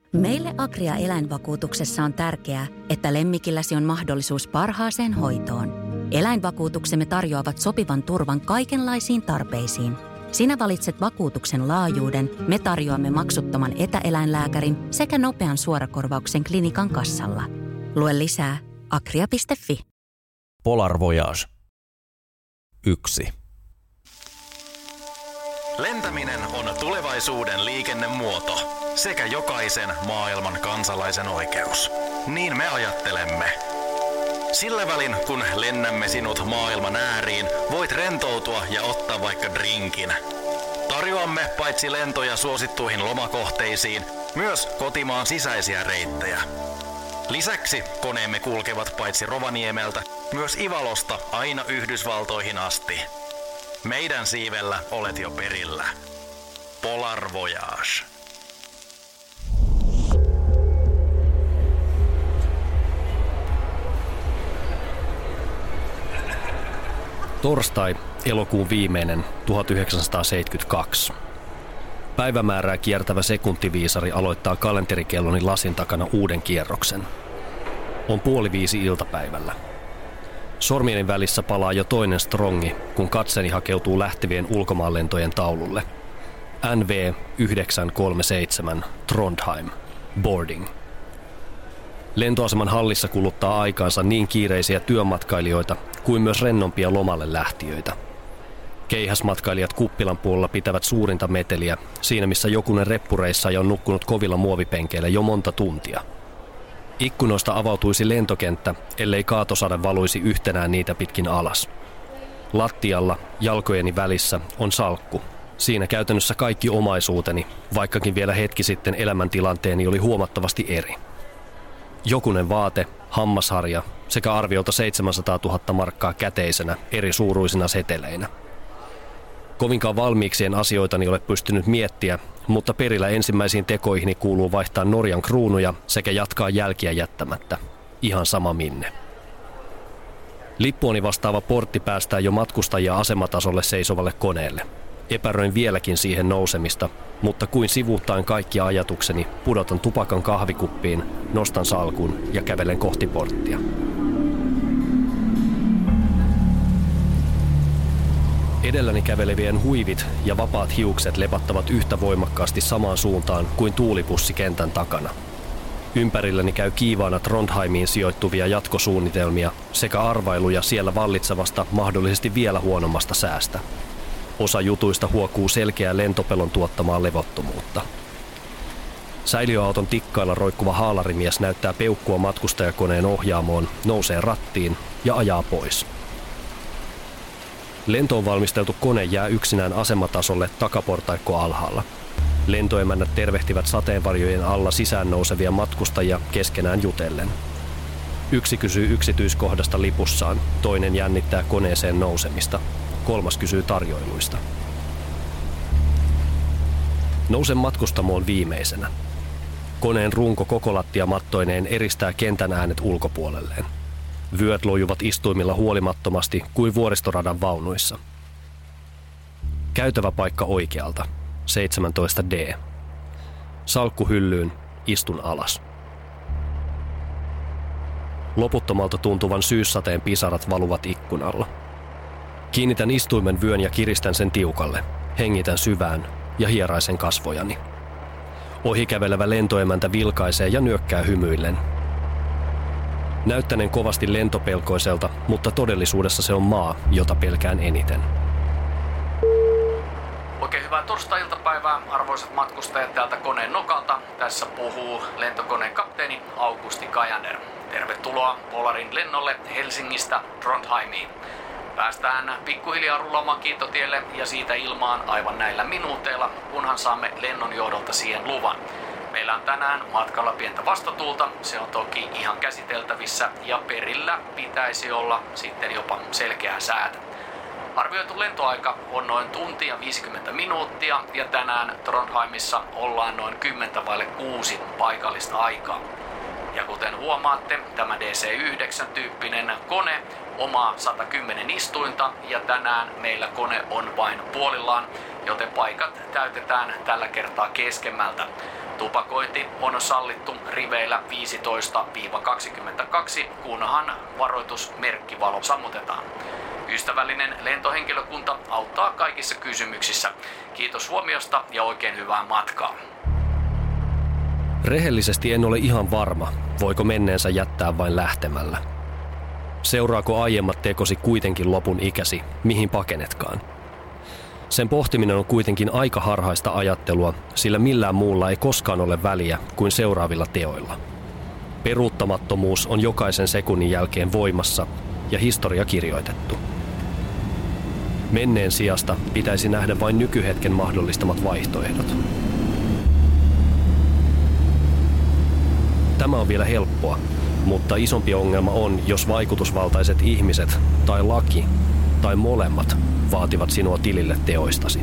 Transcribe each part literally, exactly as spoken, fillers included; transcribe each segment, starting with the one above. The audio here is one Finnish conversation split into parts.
Meille Agria eläinvakuutuksessa on tärkeää, että lemmikilläsi on mahdollisuus parhaaseen hoitoon. Eläinvakuutuksemme tarjoavat sopivan turvan kaikenlaisiin tarpeisiin. Sinä valitset vakuutuksen laajuuden, me tarjoamme maksuttoman etäeläinlääkärin sekä nopean suorakorvauksen klinikan kassalla. Lue lisää agria piste fi. Polar Voyage yksi. Lentäminen on tulevaisuuden liikennemuoto sekä jokaisen maailman kansalaisen oikeus. Niin me ajattelemme. Sillä välin, kun lennämme sinut maailman ääriin, voit rentoutua ja ottaa vaikka drinkin. Tarjoamme paitsi lentoja suosittuihin lomakohteisiin, myös kotimaan sisäisiä reittejä. Lisäksi koneemme kulkevat paitsi Rovaniemeltä, myös Ivalosta aina Yhdysvaltoihin asti. Meidän siivellä olet jo perillä. Polar Voyage. Torstai, elokuun viimeinen, tuhatyhdeksänsataaseitsemänkymmentäkaksi. Päivämäärää kiertävä sekuntiviisari aloittaa kalenterikelloni lasin takana uuden kierroksen. On puoli viisi iltapäivällä. Sormieni välissä palaa jo toinen strongi, kun katseni hakeutuu lähtevien ulkomaanlentojen taululle. N V yhdeksän kolme seitsemän, Trondheim, boarding. Lentoaseman hallissa kuluttaa aikaansa niin kiireisiä työmatkailijoita kuin myös rennompia lomalle lähtiöitä. Keihäsmatkailijat kuppilan puolella pitävät suurinta meteliä, siinä missä jokunen reppureissa on nukkunut kovilla muovipenkeillä jo monta tuntia. Ikkunoista avautuisi lentokenttä, ellei kaatosade valuisi yhtenään niitä pitkin alas. Lattialla, jalkojeni välissä, on salkku. Siinä käytännössä kaikki omaisuuteni, vaikkakin vielä hetki sitten elämäntilanteeni oli huomattavasti eri. Jokunen vaate, hammasharja sekä arviolta seitsemänsataatuhatta markkaa käteisenä eri suuruisina seteleinä. Kovinkaan valmiiksien asioitani ole pystynyt miettiä, mutta perillä ensimmäisiin tekoihini kuuluu vaihtaa Norjan kruunuja sekä jatkaa jälkiä jättämättä. Ihan sama minne. Lippuoni vastaava portti päästää jo matkustajia asematasolle seisovalle koneelle. Epäröin vieläkin siihen nousemista, mutta kuin sivuuttaen kaikki ajatukseni, pudotan tupakan kahvikuppiin, nostan salkun ja kävelen kohti porttia. Edelläni kävelevien huivit ja vapaat hiukset lepattavat yhtä voimakkaasti samaan suuntaan kuin tuulipussi kentän takana. Ympärilläni käy kiivaana Trondheimiin sijoittuvia jatkosuunnitelmia sekä arvailuja siellä vallitsevasta, mahdollisesti vielä huonommasta säästä. Osa jutuista huokuu selkeää lentopelon tuottamaa levottomuutta. Säiliöauton tikkailla roikkuva haalarimies näyttää peukkua matkustajakoneen ohjaamoon, nousee rattiin ja ajaa pois. Lentoon valmisteltu kone jää yksinään asematasolle takaportaikko alhaalla. Lentoemännät tervehtivät sateenvarjojen alla sisään nousevia matkustajia keskenään jutellen. Yksi kysyy yksityiskohdasta lipussaan, toinen jännittää koneeseen nousemista, kolmas kysyy tarjoiluista. Nousen matkustamoon viimeisenä. Koneen runko koko lattia mattoineen eristää kentän äänet ulkopuolelleen. Vyöt lojuvat istuimilla huolimattomasti kuin vuoristoradan vaunuissa. Käytävä paikka oikealta, seitsemäntoista D. Salkku hyllyyn, istun alas. Loputtomalta tuntuvan syyssateen pisarat valuvat ikkunalla. Kiinnitän istuimen vyön ja kiristän sen tiukalle. Hengitän syvään ja hieraisen kasvojani. Ohikävelevä lentoemäntä vilkaisee ja nyökkää hymyillen. Näyttäneen kovasti lentopelkoiselta, mutta todellisuudessa se on maa, jota pelkään eniten. Oikein hyvää torstai-iltapäivää, arvoisat matkustajat täältä koneen nokalta. Tässä puhuu lentokoneen kapteeni Augusti Kajander. Tervetuloa Polarin lennolle Helsingistä Trondheimiin. Päästään pikkuhiljaa rullaamaan kiitotielle ja siitä ilmaan aivan näillä minuuteilla, kunhan saamme lennon johdolta siihen luvan. Meillä on tänään matkalla pientä vastatuulta, se on toki ihan käsiteltävissä ja perillä pitäisi olla sitten jopa selkeää säätä. Arvioitu lentoaika on noin tunti ja viisikymmentä minuuttia ja tänään Trondheimissa ollaan noin kymmenen vaille kuusi paikallista aikaa. Ja kuten huomaatte, tämä D C yhdeksän-tyyppinen kone omaa sata kymmenen istuinta ja tänään meillä kone on vain puolillaan, joten paikat täytetään tällä kertaa keskemmältä. Tupakointi on sallittu riveillä viisitoista kaksikymmentäkaksi, kunhan varoitusmerkkivalo sammutetaan. Ystävällinen lentohenkilökunta auttaa kaikissa kysymyksissä. Kiitos huomiosta ja oikein hyvää matkaa. Rehellisesti en ole ihan varma, voiko menneensä jättää vain lähtemällä. Seuraako aiemmat tekosi kuitenkin lopun ikäsi, mihin pakenetkaan? Sen pohtiminen on kuitenkin aika harhaista ajattelua, sillä millään muulla ei koskaan ole väliä kuin seuraavilla teoilla. Peruuttamattomuus on jokaisen sekunnin jälkeen voimassa ja historia kirjoitettu. Menneen sijasta pitäisi nähdä vain nykyhetken mahdollistamat vaihtoehdot. Tämä on vielä helppoa, mutta isompi ongelma on, jos vaikutusvaltaiset ihmiset tai laki tai molemmat vaativat sinua tilille teoistasi.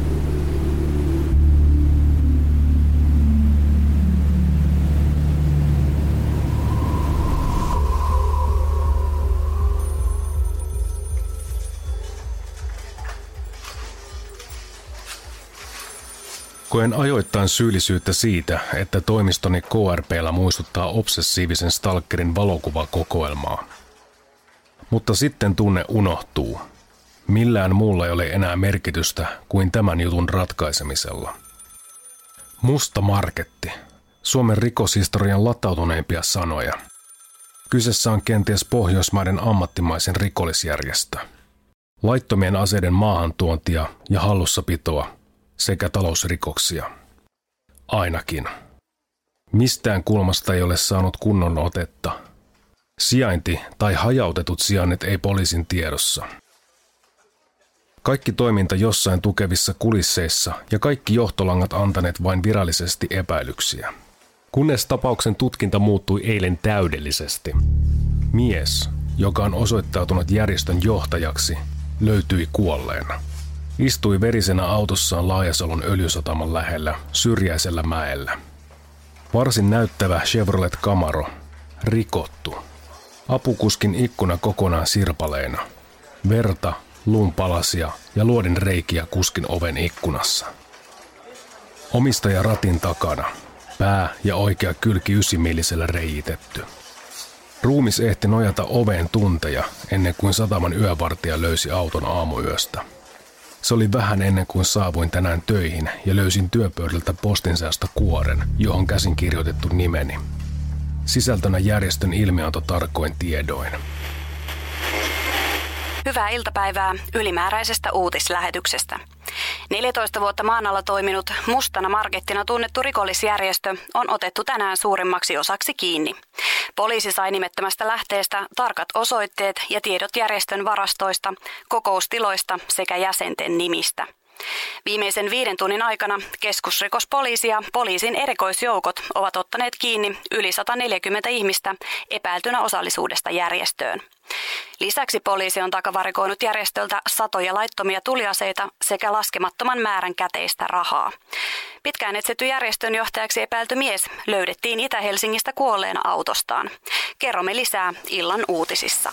Koen ajoittain syyllisyyttä siitä, että toimistoni K R P:llä muistuttaa obsessiivisen stalkerin valokuvakokoelmaa. Mutta sitten tunne unohtuu. Millään muulla ei ole enää merkitystä kuin tämän jutun ratkaisemisella. Musta marketti. Suomen rikoshistorian latautuneimpia sanoja. Kyseessä on kenties Pohjoismaiden ammattimaisen rikollisjärjestö. Laittomien aseiden maahantuontia ja hallussapitoa sekä talousrikoksia. Ainakin. Mistään kulmasta ei ole saanut kunnon otetta. Sijainti tai hajautetut sijainnit ei poliisin tiedossa. Kaikki toiminta jossain tukevissa kulisseissa ja kaikki johtolangat antaneet vain virallisesti epäilyksiä. Kunnes tapauksen tutkinta muuttui eilen täydellisesti. Mies, joka on osoittautunut järjestön johtajaksi, löytyi kuolleena. Istui verisenä autossaan Laajasalon öljysataman lähellä, syrjäisellä mäellä. Varsin näyttävä Chevrolet Camaro, rikottu. Apukuskin ikkuna kokonaan sirpaleena. Verta, luunpalasia ja luodin reikiä kuskin oven ikkunassa. Omistaja ratin takana, pää ja oikea kylki ysimillisellä reijitetty. Ruumis ehti nojata oveen tunteja ennen kuin sataman yövartija löysi auton aamuyöstä. Se oli vähän ennen kuin saavuin tänään töihin ja löysin työpöydältä postinsäästä kuoren, johon käsin kirjoitettu nimeni. Sisältönä järjestön ilmianto tarkoin tiedoin. Hyvää iltapäivää ylimääräisestä uutislähetyksestä. neljätoista vuotta maan alla toiminut mustana markettina tunnettu rikollisjärjestö on otettu tänään suurimmaksi osaksi kiinni. Poliisi sai nimettömästä lähteestä tarkat osoitteet ja tiedot järjestön varastoista, kokoustiloista sekä jäsenten nimistä. Viimeisen viiden tunnin aikana keskusrikospoliisi ja poliisin erikoisjoukot ovat ottaneet kiinni yli sata neljäkymmentä ihmistä epäiltynä osallisuudesta järjestöön. Lisäksi poliisi on takavarikoinut järjestöltä satoja laittomia tuliaseita sekä laskemattoman määrän käteistä rahaa. Pitkään etsitty järjestön johtajaksi epäilty mies löydettiin Itä-Helsingistä kuolleena autostaan. Kerromme lisää illan uutisissa.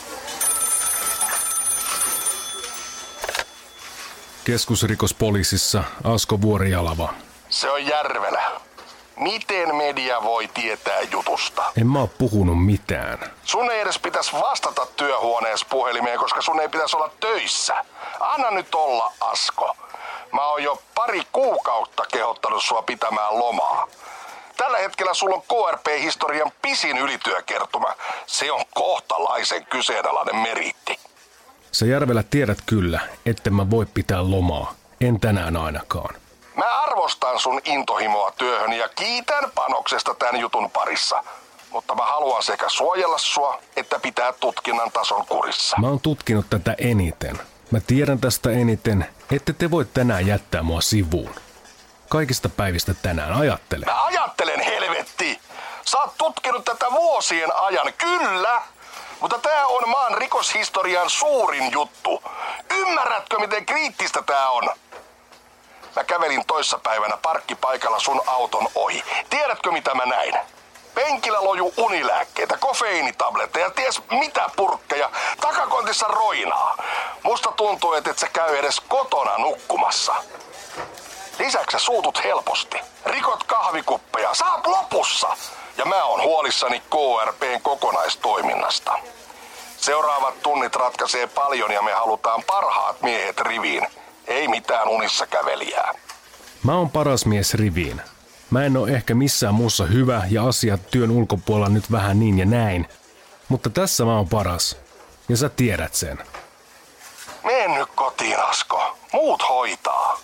Keskusrikospoliisissa Asko Vuorijalava. Se on Järvelä. Miten media voi tietää jutusta? En mä oo puhunut mitään. Sun ei edes pitäisi vastata työhuoneessa puhelimeen, koska sun ei pitäisi olla töissä. Anna nyt olla, Asko. Mä oon jo pari kuukautta kehottanut sua pitämään lomaa. Tällä hetkellä sulla on K R P-historian pisin ylityökertuma. Se on kohtalaisen kyseenalainen meriitti. Sä Järvelä tiedät kyllä, etten mä voi pitää lomaa. En tänään ainakaan. Mä arvostan sun intohimoa työhön ja kiitän panoksesta tämän jutun parissa. Mutta mä haluan sekä suojella sua, että pitää tutkinnan tason kurissa. Mä oon tutkinut tätä eniten. Mä tiedän tästä eniten, ette te voi tänään jättää mua sivuun. Kaikista päivistä tänään ajattele. Mä ajattelen, helvetti! Sä oot tutkinut tätä vuosien ajan, kyllä! Mutta tää on maan rikoshistorian suurin juttu. Ymmärrätkö, miten kriittistä tää on? Mä kävelin toissapäivänä parkkipaikalla sun auton ohi. Tiedätkö, mitä mä näin? Penkillä loju unilääkkeitä, kofeiinitabletteja, ties mitä purkkeja, takakontissa roinaa. Musta tuntuu, että et sä käy edes kotona nukkumassa. Lisäksi sä suutut helposti. Rikot kahvikuppeja, saat lopussa. Ja mä oon huolissani K R P:n kokonaistoiminnasta. Seuraavat tunnit ratkaisee paljon ja me halutaan parhaat miehet riviin. Ei mitään unissa kävelijää. Mä oon paras mies riviin. Mä en oo ehkä missään muussa hyvä ja asiat työn ulkopuolella nyt vähän niin ja näin. Mutta tässä mä oon paras. Ja sä tiedät sen. Mene nyt kotiin, Asko. Muut hoitaa.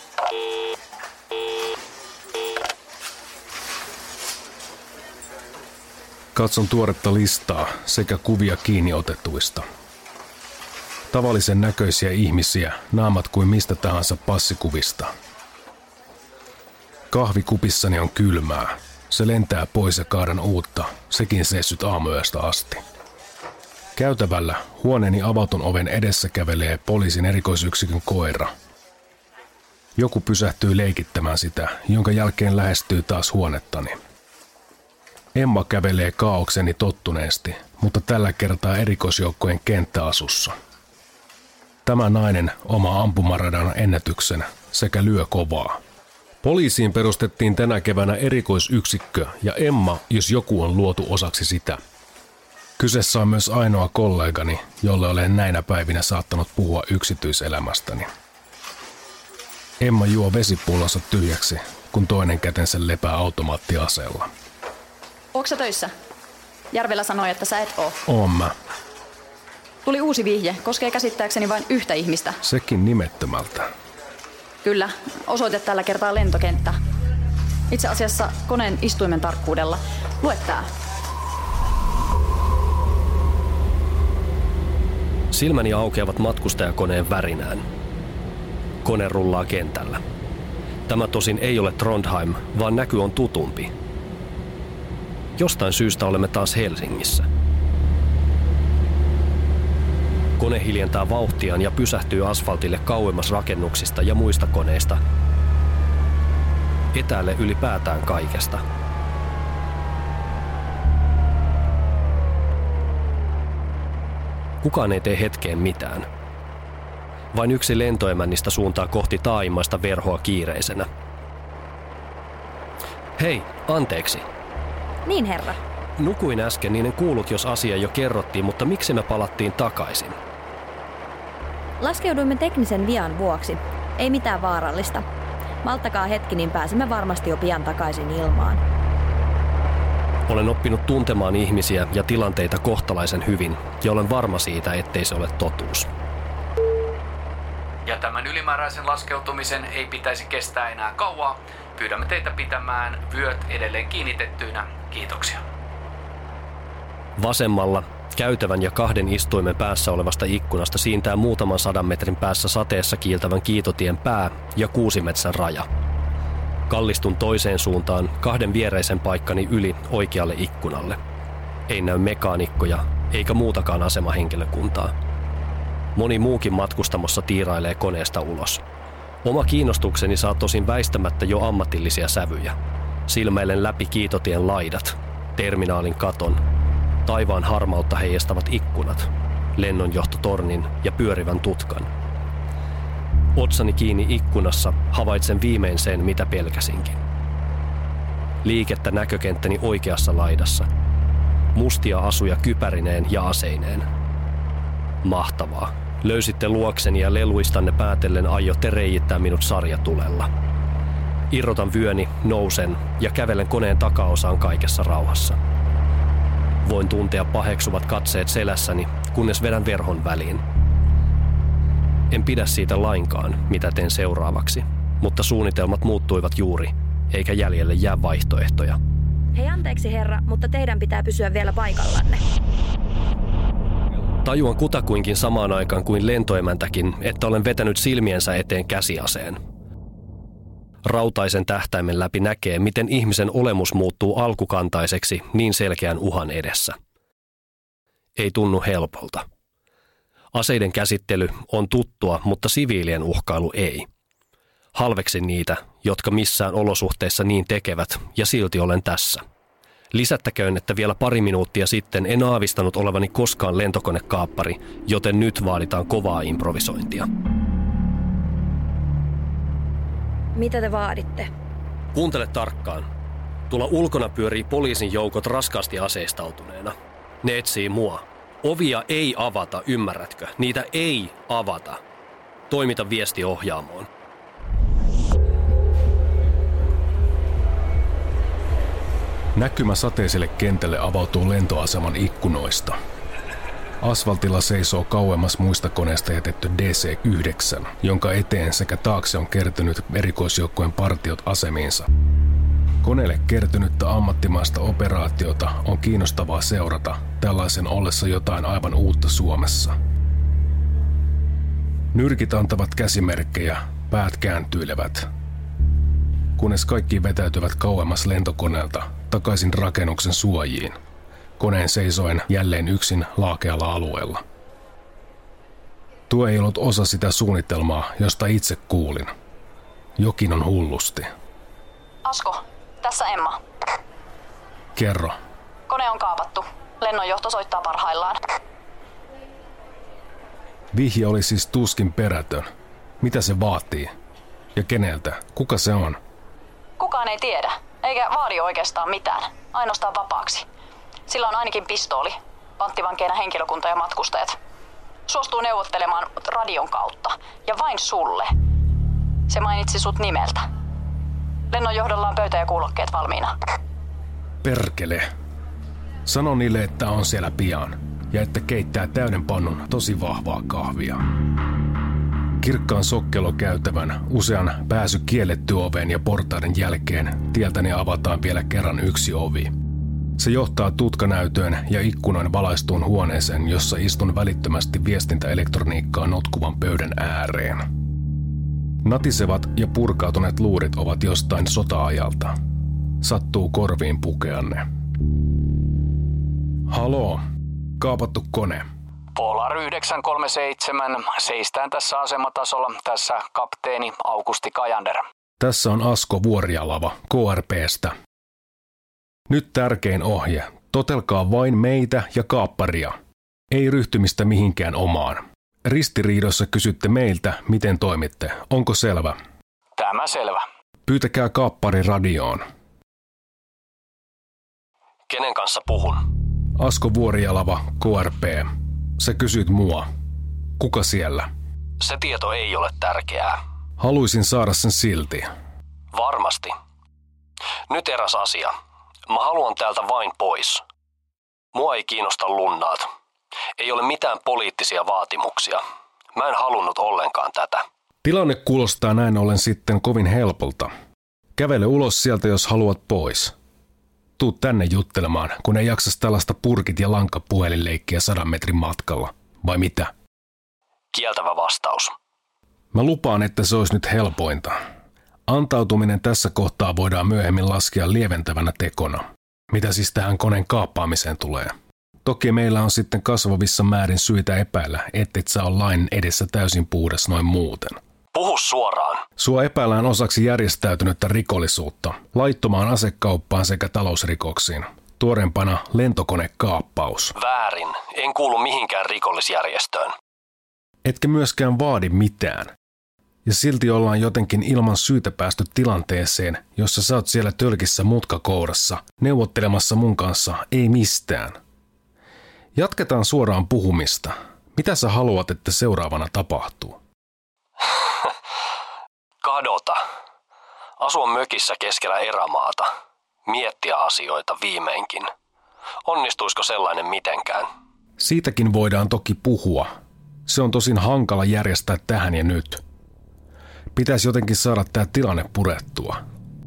Katson tuoretta listaa sekä kuvia kiinni otetuista. Tavallisen näköisiä ihmisiä, naamat kuin mistä tahansa passikuvista. Kahvikupissani on kylmää. Se lentää pois ja kaadan uutta, sekin seissyt aamuyöstä asti. Käytävällä huoneeni avatun oven edessä kävelee poliisin erikoisyksikön koira. Joku pysähtyy leikittämään sitä, jonka jälkeen lähestyy taas huonettani. Emma kävelee kaaukseni tottuneesti, mutta tällä kertaa erikoisjoukkojen kenttäasussa. Tämä nainen omaa ampumaradan ennätyksen sekä lyö kovaa. Poliisiin perustettiin tänä keväänä erikoisyksikkö ja Emma, jos joku, on luotu osaksi sitä. Kyseessä on myös ainoa kollegani, jolle olen näinä päivinä saattanut puhua yksityiselämästäni. Emma juo vesipullonsa tyhjäksi, kun toinen kätensä lepää automaattiaseella. Ootko sä töissä? Järvelä sanoi, että sä et oo. Oon mä. Tuli uusi vihje, koskee käsittääkseni vain yhtä ihmistä. Sekin nimettömältä. Kyllä, osoite tällä kertaa lentokenttä. Itse asiassa koneen istuimen tarkkuudella. Lue tää. Silmäni aukeavat matkustajakoneen värinään. Kone rullaa kentällä. Tämä tosin ei ole Trondheim, vaan näky on tutumpi. Jostain syystä olemme taas Helsingissä. Kone hiljentää vauhtiaan ja pysähtyy asfaltille kauemmas rakennuksista ja muista koneista. Etäälle ylipäätään kaikesta. Kukaan ei tee hetkeen mitään. Vain yksi lentoemännistä suuntaa kohti taaimmaista verhoa kiireisenä. Hei, anteeksi. Niin, herra. Nukuin äsken, niin en kuullut, jos asia jo kerrottiin, mutta miksi me palattiin takaisin? Laskeuduimme teknisen vian vuoksi. Ei mitään vaarallista. Malttakaa hetki, niin pääsemme varmasti jo pian takaisin ilmaan. Olen oppinut tuntemaan ihmisiä ja tilanteita kohtalaisen hyvin, ja olen varma siitä, ettei se ole totuus. Ja tämän ylimääräisen laskeutumisen ei pitäisi kestää enää kauaa. Pyydämme teitä pitämään vyöt edelleen kiinnitettyinä. Kiitoksia. Vasemmalla käytävän ja kahden istuimen päässä olevasta ikkunasta siintää muutaman sadan metrin päässä sateessa kiiltävän kiitotien pää ja kuusimetsän raja. Kallistun toiseen suuntaan kahden viereisen paikkani yli oikealle ikkunalle. Ei näy mekaanikkoja eikä muutakaan asemahenkilökuntaa. Moni muukin matkustamossa tiirailee koneesta ulos. Oma kiinnostukseni saa tosin väistämättä jo ammatillisia sävyjä. Silmäilen läpi kiitotien laidat, terminaalin katon, taivaan harmautta heijastavat ikkunat, lennonjohtotornin ja pyörivän tutkan. Otsani kiinni ikkunassa havaitsen viimein sen, mitä pelkäsinkin. Liikettä näkökenttäni oikeassa laidassa. Mustia asuja kypärineen ja aseineen. Mahtavaa. Löysitte luokseni ja leluistanne päätellen aiotte reijittää minut sarjatulella. Irrotan vyöni, nousen ja kävelen koneen takaosaan kaikessa rauhassa. Voin tuntea paheksuvat katseet selässäni, kunnes vedän verhon väliin. En pidä siitä lainkaan, mitä teen seuraavaksi, mutta suunnitelmat muuttuivat juuri, eikä jäljelle jää vaihtoehtoja. Hei, anteeksi herra, mutta teidän pitää pysyä vielä paikallanne. Tajuan kutakuinkin samaan aikaan kuin lentoemäntäkin, että olen vetänyt silmiensä eteen käsiaseen. Rautaisen tähtäimen läpi näkee, miten ihmisen olemus muuttuu alkukantaiseksi niin selkeän uhan edessä. Ei tunnu helpolta. Aseiden käsittely on tuttua, mutta siviilien uhkailu ei. Halveksin niitä, jotka missään olosuhteissa niin tekevät, ja silti olen tässä. Lisättäköön, että vielä pari minuuttia sitten en aavistanut olevani koskaan lentokonekaappari, joten nyt vaaditaan kovaa improvisointia. Mitä te vaaditte? Kuuntele tarkkaan. Tuolla ulkona pyörii poliisin joukot raskaasti aseistautuneena. Ne etsii mua. Ovia ei avata, ymmärrätkö? Niitä ei avata. Toimita viesti ohjaamoon. Näkymä sateiselle kentälle avautuu lentoaseman ikkunoista. Asfaltilla seisoo kauemmas muista koneista jätetty D C yhdeksän, jonka eteen sekä taakse on kertynyt erikoisjoukkojen partiot asemiinsa. Koneelle kertynyttä ammattimaista operaatiota on kiinnostavaa seurata tällaisen ollessa jotain aivan uutta Suomessa. Nyrkit antavat käsimerkkejä, päät kääntyilevät, kunnes kaikki vetäytyvät kauemmas lentokoneelta takaisin rakennuksen suojiin, koneen seisoen jälleen yksin laakealla alueella. Tuo ei ollut osa sitä suunnitelmaa, josta itse kuulin. Jokin on hullusti. Asko, tässä Emma. Kerro. Kone on kaapattu. Lennonjohto soittaa parhaillaan. Vihje oli siis tuskin perätön. Mitä se vaatii? Ja keneltä? Kuka se on? Kukaan ei tiedä, eikä vaadi oikeastaan mitään. Ainoastaan vapaaksi. Sillä on ainakin pistooli, panttivankeina henkilökunta ja matkustajat. Suostuu neuvottelemaan radion kautta. Ja vain sulle. Se mainitsi sut nimeltä. Lennonjohdolla on pöytä ja kuulokkeet valmiina. Perkele. Sano niille, että on siellä pian. Ja että keittää täyden pannun tosi vahvaa kahvia. Kirkkaan sokkelokäytävän usean pääsy kielletty oveen ja portaiden jälkeen tieltäni avataan vielä kerran yksi ovi. Se johtaa tutkanäytöön ja ikkunoin valaistuun huoneeseen, jossa istun välittömästi viestintäelektroniikkaa notkuvan pöydän ääreen. Natisevat ja purkautuneet luurit ovat jostain sota-ajalta. Sattuu korviin pukeanne. Haloo, kaapattu kone. Polar yhdeksän kolme seitsemän, seistään tässä asematasolla, tässä kapteeni Augusti Kajander. Tässä on Asko Vuorialava K R P:stä. Nyt tärkein ohje. Totelkaa vain meitä ja kaapparia. Ei ryhtymistä mihinkään omaan. Ristiriidossa kysytte meiltä, miten toimitte. Onko selvä? Tämä selvä. Pyytäkää kaappari radioon. Kenen kanssa puhun? Asko Vuorialava K R P. Sä kysyt mua. Kuka siellä? Se tieto ei ole tärkeää. Haluaisin saada sen silti. Varmasti. Nyt eräs asia. Mä haluan täältä vain pois. Mua ei kiinnosta lunnaat. Ei ole mitään poliittisia vaatimuksia. Mä en halunnut ollenkaan tätä. Tilanne kuulostaa näin ollen sitten kovin helpolta. Kävele ulos sieltä, jos haluat pois. Tuu tänne juttelemaan, kun ei jaksas tällaista purkit ja lankapuhelinleikkiä sadan metrin matkalla. Vai mitä? Kieltävä vastaus. Mä lupaan, että se olisi nyt helpointa. Antautuminen tässä kohtaa voidaan myöhemmin laskea lieventävänä tekona. Mitä siis tähän koneen kaappaamiseen tulee? Toki meillä on sitten kasvavissa määrin syitä epäillä, ettet sä ole lain edessä täysin puhdas noin muuten. Puhu suoraan. Sua epäillään osaksi järjestäytynyttä rikollisuutta, laittomaan asekauppaan sekä talousrikoksiin. Tuorempana lentokonekaappaus. Väärin. En kuulu mihinkään rikollisjärjestöön. Etkä myöskään vaadi mitään. Ja silti ollaan jotenkin ilman syytä päästy tilanteeseen, jossa sä oot siellä tölkissä mutkakourassa, neuvottelemassa mun kanssa ei mistään. Jatketaan suoraan puhumista. Mitä sä haluat, että seuraavana tapahtuu? Kadota. Asua mökissä keskellä erämaata. Miettiä asioita viimeinkin. Onnistuisiko sellainen mitenkään? Siitäkin voidaan toki puhua. Se on tosin hankala järjestää tähän ja nyt. Pitäisi jotenkin saada tää tilanne purettua.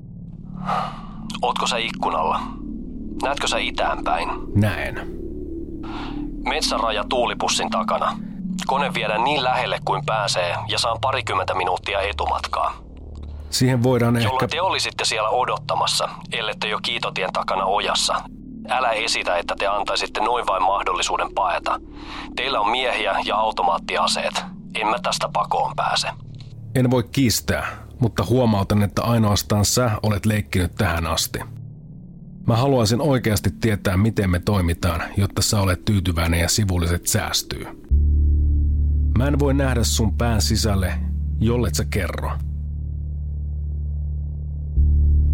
Ootko sä ikkunalla? Näetkö sä itään päin? Näen. Metsäraja tuulipussin takana. Kone viedään niin lähelle kuin pääsee ja saan parikymmentä minuuttia etumatkaa. Siihen voidaan ehkä... Jolla te olisitte siellä odottamassa, ellette jo kiitotien takana ojassa. Älä esitä, että te antaisitte noin vain mahdollisuuden paeta. Teillä on miehiä ja automaattiaseet. En mä tästä pakoon pääse. En voi kiistää, mutta huomautan, että ainoastaan sä olet leikkinyt tähän asti. Mä haluaisin oikeasti tietää, miten me toimitaan, jotta sä olet tyytyväinen ja sivulliset säästyy. Mä en voi nähdä sun pään sisälle, jollet sä kerro.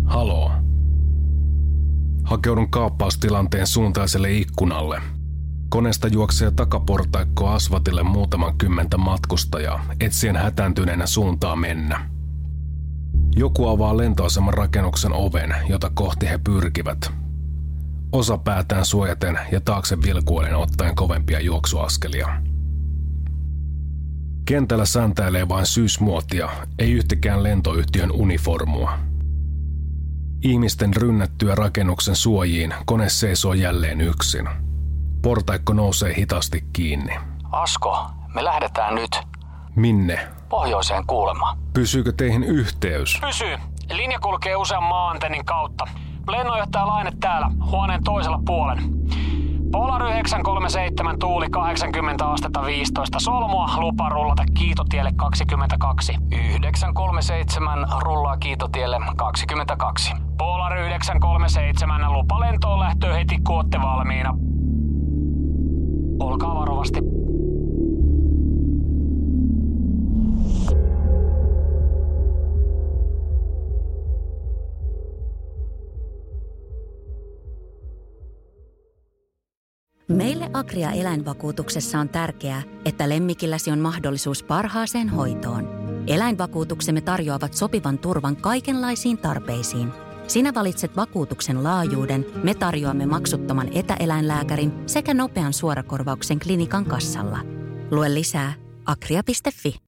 Haloo. Hakeudun kaappaustilanteen suuntaiselle ikkunalle. Koneesta juoksee takaportaikko asfaltille muutaman kymmentä matkustajaa, etsien hätääntyneenä suuntaa mennä. Joku avaa lentoaseman rakennuksen oven, jota kohti he pyrkivät. Osa päätään suojaten ja taakse vilkuilen ottaen kovempia juoksuaskelia. Kentällä säntäilee vain syysmuotia, ei yhtäkään lentoyhtiön uniformua. Ihmisten rynnättyä rakennuksen suojiin kone seisoo jälleen yksin. Portaikko nousee hitaasti kiinni. Asko, me lähdetään nyt. Minne? Pohjoiseen kuulemaan. Pysyykö teihin yhteys? Pysyy. Linja kulkee usean maa-antennin kautta. Lennonjohtaja Laine täällä, huoneen toisella puolen. Polar yhdeksän kolme seitsemän tuuli kahdeksankymmentä astetta viisitoista solmua, lupa rullata Kiitotielle kaksikymmentäkaksi. yhdeksän kolme seitsemän rullaa Kiitotielle kaksikymmentäkaksi. Polar yhdeksän kolme seitsemän lupa lentoon lähtöön heti kun ootte valmiina. Olkaa varovasti. Meille Agria eläinvakuutuksessa on tärkeää, että lemmikilläsi on mahdollisuus parhaaseen hoitoon. Eläinvakuutuksemme tarjoavat sopivan turvan kaikenlaisiin tarpeisiin. Sinä valitset vakuutuksen laajuuden, me tarjoamme maksuttoman etäeläinlääkärin sekä nopean suorakorvauksen klinikan kassalla. Lue lisää agria piste fi.